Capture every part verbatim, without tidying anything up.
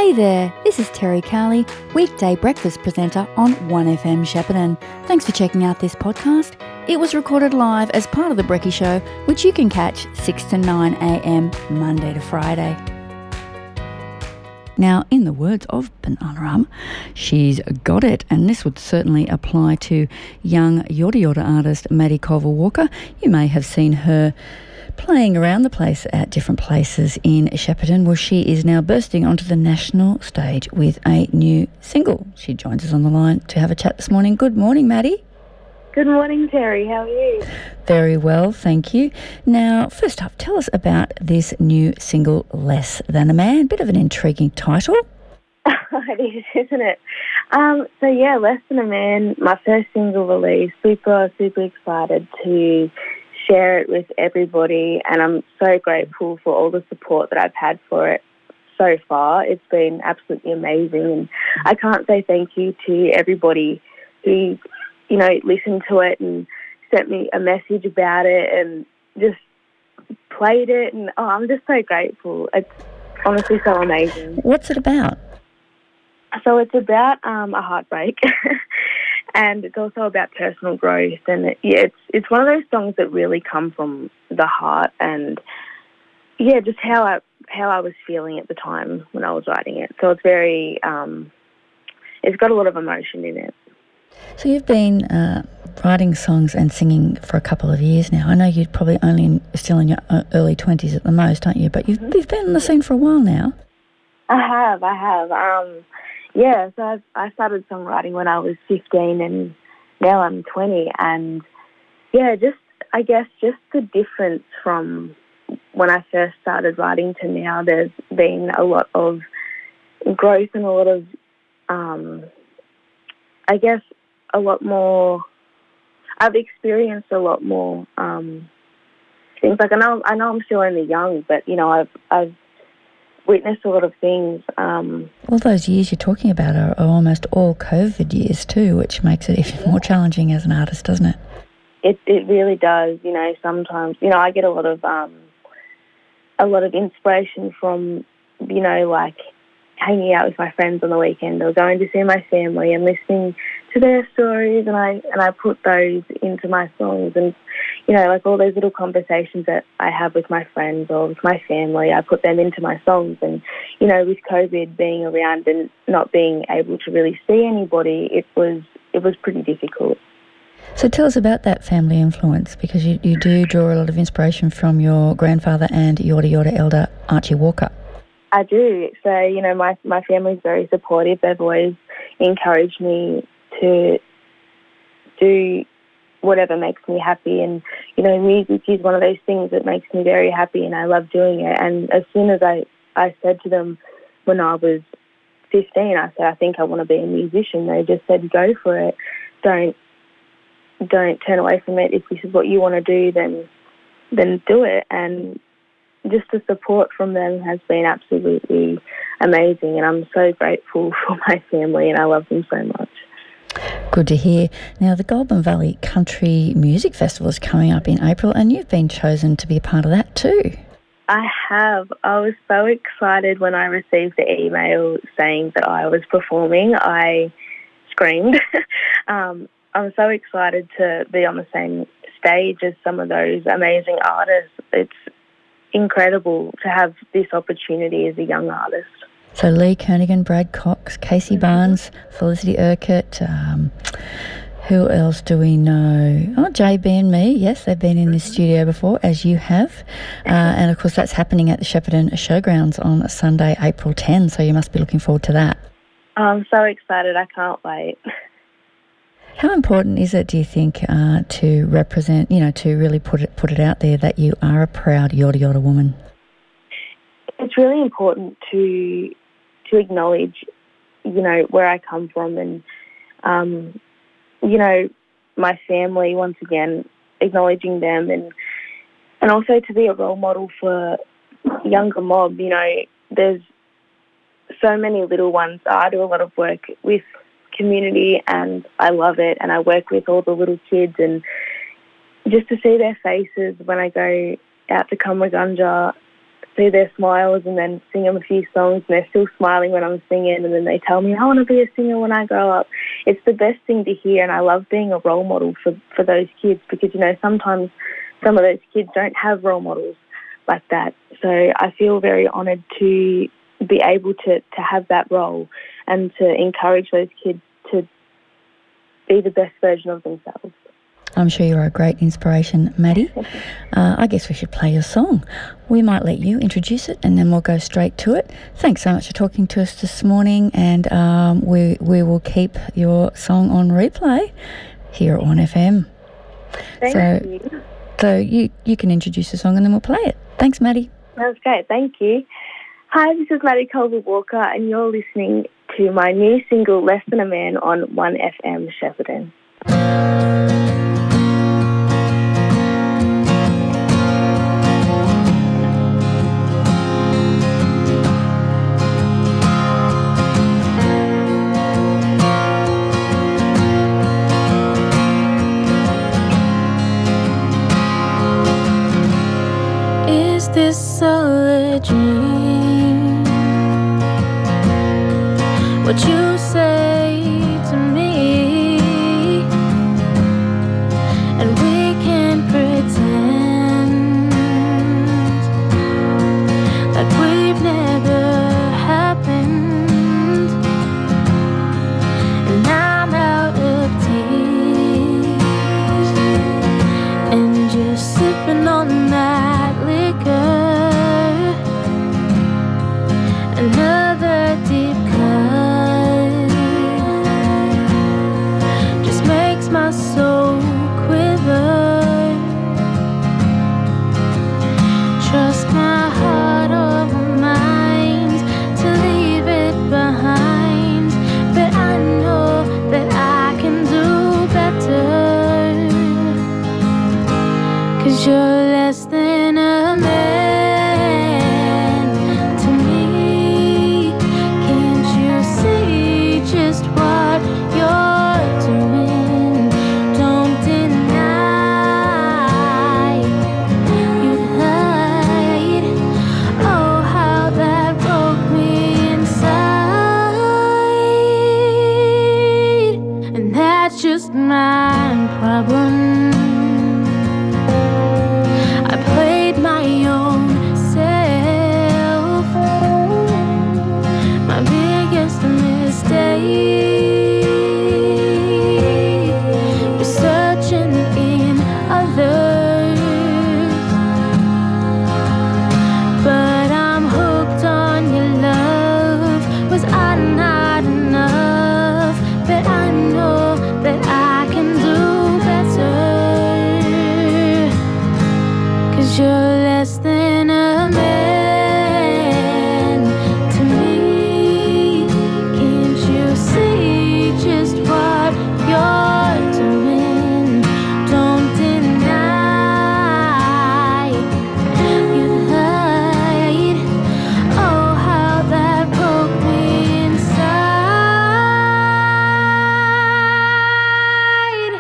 Hey there, this is Terry Cowley, weekday breakfast presenter on one F M Shepparton. Thanks for checking out this podcast. It was recorded live as part of The Brekkie Show, which you can catch six to nine a m Monday to Friday. Now, in the words of Bananarama, she's got it, and this would certainly apply to young Yorta Yorta artist Maddie Culver-Walker. You may have seen her playing around the place at different places in Shepparton, where she is now bursting onto the national stage with a new single. She joins us on the line to have a chat this morning. Good morning, Maddie. Good morning, Terry. How are you? Very well, thank you. Now, first up, tell us about this new single, Less Than a Man. Bit of an intriguing title. It is, isn't it? Um, so, yeah, Less Than a Man, my first single release. Super, super excited to share it with everybody, and I'm so grateful for all the support that I've had for it so far. It's been absolutely amazing, and I can't say thank you to everybody who, you know, listened to it and sent me a message about it and just played it, and oh, I'm just so grateful. It's honestly so amazing. What's it about? So it's about um, a heartbreak. And it's also about personal growth, and it, yeah, it's it's one of those songs that really come from the heart, and yeah, just how I how I was feeling at the time when I was writing it. So it's very, um, it's got a lot of emotion in it. So you've been uh, writing songs and singing for a couple of years now. I know you're probably only in, still in your early twenties at the most, aren't you? But you've you've been on the scene for a while now. I have, I have. Um, Yeah, so I've, I started songwriting when I was fifteen, and now I'm twenty. And yeah, just I guess just the difference from when I first started writing to now. There's been a lot of growth and a lot of, um, I guess, a lot more. I've experienced a lot more um, things. Like I know, I know I'm still only young, but you know, I've I've witnessed a lot of things. Um, all those years you're talking about are, are almost all COVID years too, which makes it even more challenging as an artist, doesn't it? It it really does. You know, sometimes, you know, I get a lot of um, a lot of inspiration from, you know, like hanging out with my friends on the weekend or going to see my family and listening to their stories, and I and I put those into my songs. And you know, like all those little conversations that I have with my friends or with my family, I put them into my songs. And, you know, with COVID being around and not being able to really see anybody, it was it was pretty difficult. So tell us about that family influence, because you, you do draw a lot of inspiration from your grandfather and Yorta Yorta elder Archie Walker. I do. So, you know, my, my family's very supportive. They've always encouraged me to do whatever makes me happy, and you know, music is one of those things that makes me very happy, and I love doing it. And as soon as I, I said to them when I was fifteen, I said, I think I want to be a musician, they just said, go for it. Don't don't turn away from it. If this is what you want to do, then then do it. And just the support from them has been absolutely amazing, and I'm so grateful for my family, and I love them so much. Good to hear. Now, the Goulburn Valley Country Music Festival is coming up in April, and you've been chosen to be a part of that too. I have. I was so excited when I received the email saying that I was performing. I screamed. um, I'm so excited to be on the same stage as some of those amazing artists. It's incredible to have this opportunity as a young artist. So Lee Kernaghan, Brad Cox, Casey Barnes, Felicity Urquhart, um, who else do we know? Oh, J B and me, yes, they've been in this studio before, as you have. Uh, and, of course, that's happening at the Shepparton Showgrounds on Sunday, April tenth, so you must be looking forward to that. I'm so excited. I can't wait. How important is it, do you think, uh, to represent, you know, to really put it put it out there that you are a proud Yorta Yorta woman? It's really important to to acknowledge, you know, where I come from, and, um, you know, my family, once again, acknowledging them, and and also to be a role model for younger mob. You know, there's so many little ones. I do a lot of work with community, and I love it, and I work with all the little kids, and just to see their faces when I go out to Kamragunja see their smiles and then sing them a few songs and they're still smiling when I'm singing, and then they tell me, I want to be a singer when I grow up. It's the best thing to hear, and I love being a role model for, for those kids because, you know, sometimes some of those kids don't have role models like that. So I feel very honoured to be able to, to have that role and to encourage those kids to be the best version of themselves. I'm sure you're a great inspiration, Maddie. Uh, I guess we should play your song. We might let you introduce it and then we'll go straight to it. Thanks so much for talking to us this morning, and um, we we will keep your song on replay here at one F M. Thank so, you. So you, you can introduce the song and then we'll play it. Thanks, Maddie. That's great. Thank you. Hi, this is Maddie Culver-Walker, and you're listening to my new single, Less Than a Man, on one F M Shepparton. Is this all a dream? What you say to me, and we can pretend like we've never happened. And I'm out of tears, and you're sipping on that liquor. Another deep cut just makes my soul quiver. Trust my heart over mind to leave it behind, but I know that I can do better, 'cause you're less than a man. Just my problem. I played my own self, my biggest mistake was searching in others, but I'm hooked on your love. Was I not enough? But I know that I can do better, 'cause you're less than a man to me. Can't you see just what you're doing? Don't deny you lied. Oh, how that broke me inside.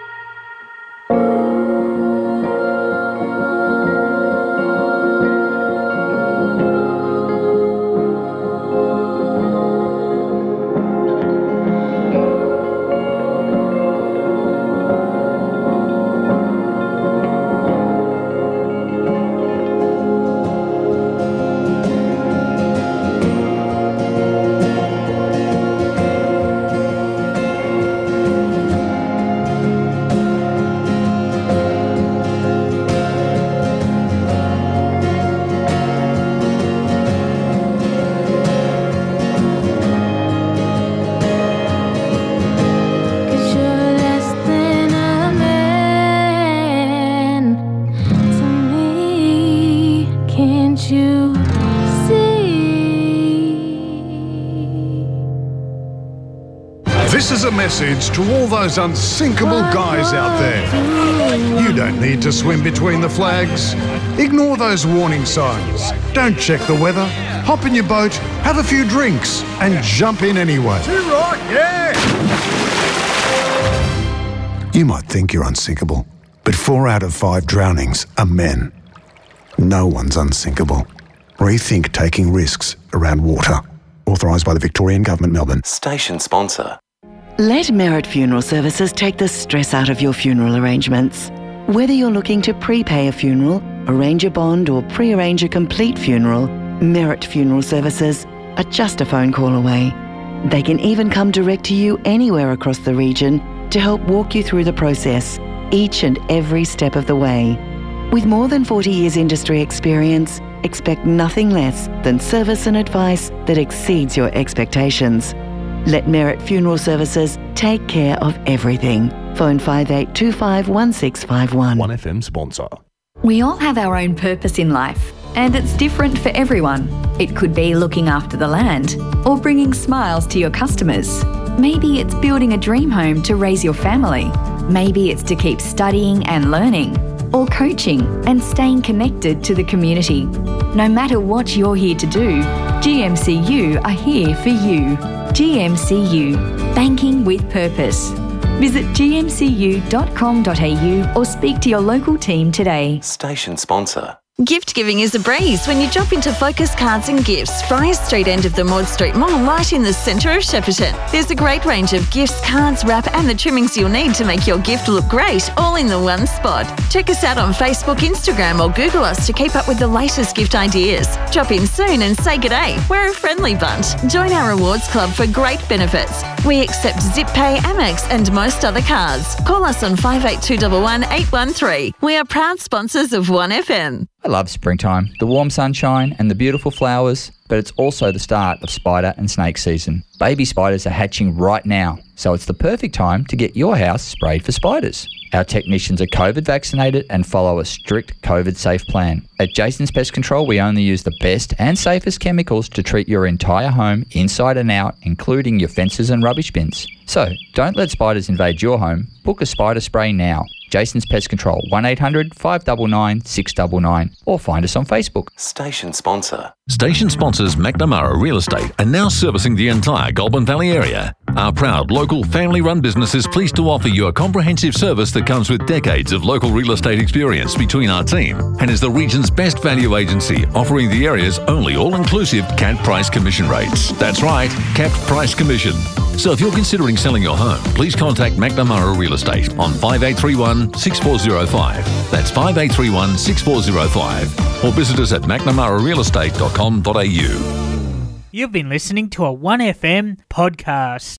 This is a message to all those unsinkable guys out there. You don't need to swim between the flags. Ignore those warning signs. Don't check the weather. Hop in your boat, have a few drinks, and jump in anyway. Too right, yeah! You might think you're unsinkable, but four out of five drownings are men. No one's unsinkable. Rethink taking risks around water. Authorised by the Victorian Government, Melbourne. Station sponsor. Let Merit Funeral Services take the stress out of your funeral arrangements. Whether you're looking to prepay a funeral, arrange a bond or pre-arrange a complete funeral, Merit Funeral Services are just a phone call away. They can even come direct to you anywhere across the region to help walk you through the process, each and every step of the way. With more than forty years industry experience, expect nothing less than service and advice that exceeds your expectations. Let Merit Funeral Services take care of everything. Phone five eight two five one six five one. one F M sponsor. We all have our own purpose in life, and it's different for everyone. It could be looking after the land or bringing smiles to your customers. Maybe it's building a dream home to raise your family. Maybe it's to keep studying and learning, or coaching and staying connected to the community. No matter what you're here to do, G M C U are here for you. G M C U, banking with purpose. Visit g m c u dot com dot a u or speak to your local team today. Station sponsor. Gift giving is a breeze when you drop into Focus Cards and Gifts, Friars Street end of the Maud Street Mall, right in the centre of Shepparton. There's a great range of gifts, cards, wrap and the trimmings you'll need to make your gift look great, all in the one spot. Check us out on Facebook, Instagram or Google us to keep up with the latest gift ideas. Drop in soon and say g'day. We're a friendly bunch. Join our rewards club for great benefits. We accept Zip Pay, Amex and most other cards. Call us on five eight two one one eight one three. We are proud sponsors of one F M. I love springtime, the warm sunshine and the beautiful flowers, but it's also the start of spider and snake season. Baby spiders are hatching right now, so it's the perfect time to get your house sprayed for spiders. Our technicians are COVID vaccinated and follow a strict COVID safe plan. At Jason's Pest Control, we only use the best and safest chemicals to treat your entire home inside and out, including your fences and rubbish bins. So, don't let spiders invade your home. Book a spider spray now. Jason's Pest Control, one eight hundred five nine nine six nine nine, or find us on Facebook. Station sponsor. Station sponsors McNamara Real Estate are now servicing the entire Goulburn Valley area. Our proud local family-run business is pleased to offer you a comprehensive service that comes with decades of local real estate experience between our team and is the region's best value agency, offering the area's only all-inclusive capped price commission rates. That's right, capped price commission. So if you're considering selling your home, please contact McNamara Real Estate on five eight three one six four zero five. That's five eight three one six four zero five. Or visit us at mcnamara real estate dot com dot a u. You've been listening to a one F M podcast.